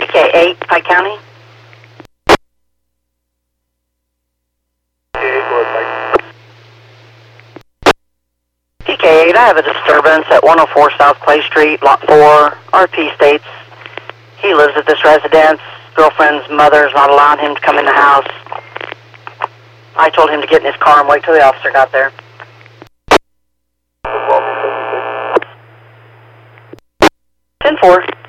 PK8, Pike County. PK8, I have a disturbance at 104 South Clay Street, Lot 4, RP states. He lives at this residence. Girlfriend's mother's not allowing him to come in the house. I told him to get in his car and wait till the officer got there. 10-4.